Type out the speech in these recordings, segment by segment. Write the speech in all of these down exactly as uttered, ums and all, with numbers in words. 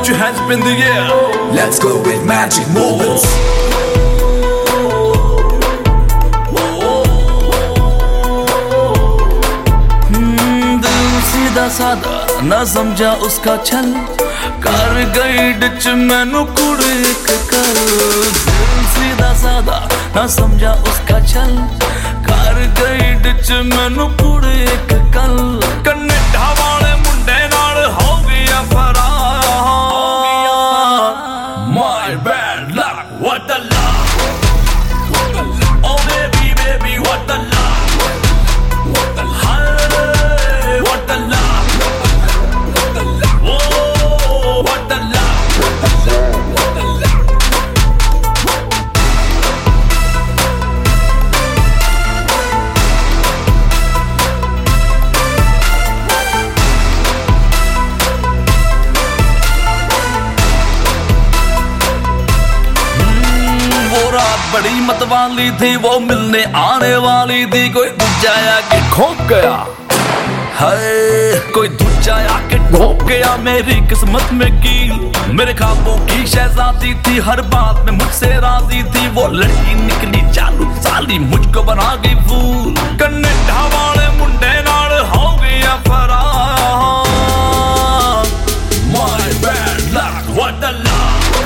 put your hands up in the air. Let's go with magic moments. सीधा साधा ना समझा उसका छल, कर गई डिच मैनू कुड़ एक कर। सीधा साधा ना समझा उसका छल, कर गई डिच मैनू कुड़ एक कल। कन्नेडा वाले मुंडे नाल हो गया फरार। My bad luck, what the luck? Oh baby baby what the luck? बड़ी मतवाली थी वो मिलने आने वाली थी, कोई दूजा आके ठोक गया। हाय कोई दूजा आके ठोक गया मेरी किस्मत में कील। मेरे ख्वाबों की शहजादी थी, हर बात में मुझसे राजी थी। वो लड़की निकली चालू साली, मुझको बना गई फूल। कन्नेडा वाले मुंडे नाल हो गया फरार। My bad luck, what the luck?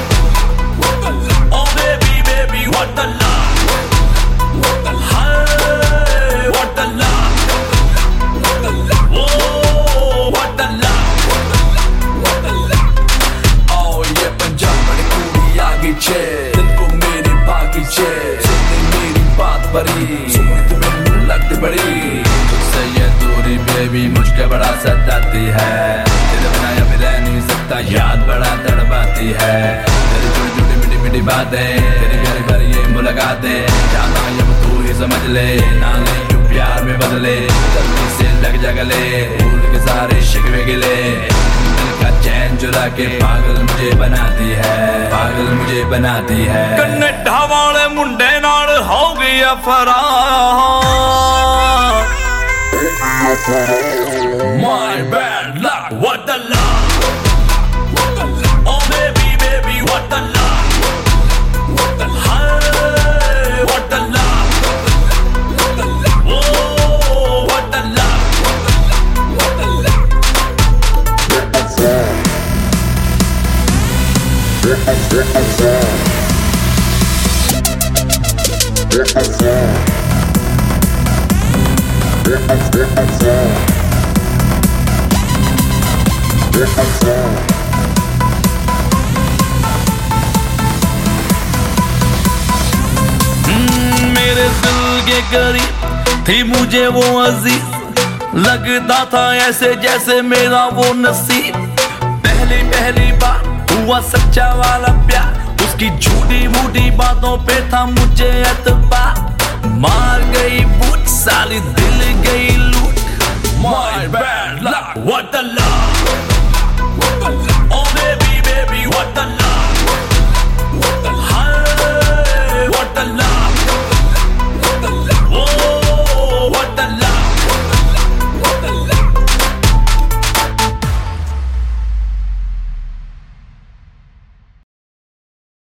Oh baby baby what the luck? What the luck? What the luck? What the luck? Oh what the luck? What the luck? Oh ये पंजाब बड़ी कुड़ी आ गई छे, दिल को मेरी बागी छे। सुनने मेरी बात बड़ी, सुनने तुम्हें लगती बड़ी। तुझसे ये दूरी बेबी मुझके बड़ा सताती है। तेरे बिना या फिर रह नहीं सकता, याद बड़ा तड़पाती है। तेरी छोटी छोटी मीठी मीठी बातें, तेरी प्यारी प्यारी ये मुलाकातें। जाना जब तू ही समझ ले, ना ले यूं प्यार में बदले। जल्दी से लग जा गले, भूल के सारे शिकवे गिले। दिल का चैन चुरा के पागल मुझे बनाती है, पागल मुझे बनाती है। कन्नेडा वाले मुंडे नाल हो गया फरार। My bad luck, what the luck? Oh baby baby what the luck? What the luck? What the luck? Oh what the luck? What the luck? मेरे दिल के करीब थी मुझे वो अजीज, लगता था ऐसे जैसे मेरा वो नसीब। पहली पहली बार हुआ सच्चा वाला प्यार, उसकी झूठी मूठी बातों पे था मुझे एतबार।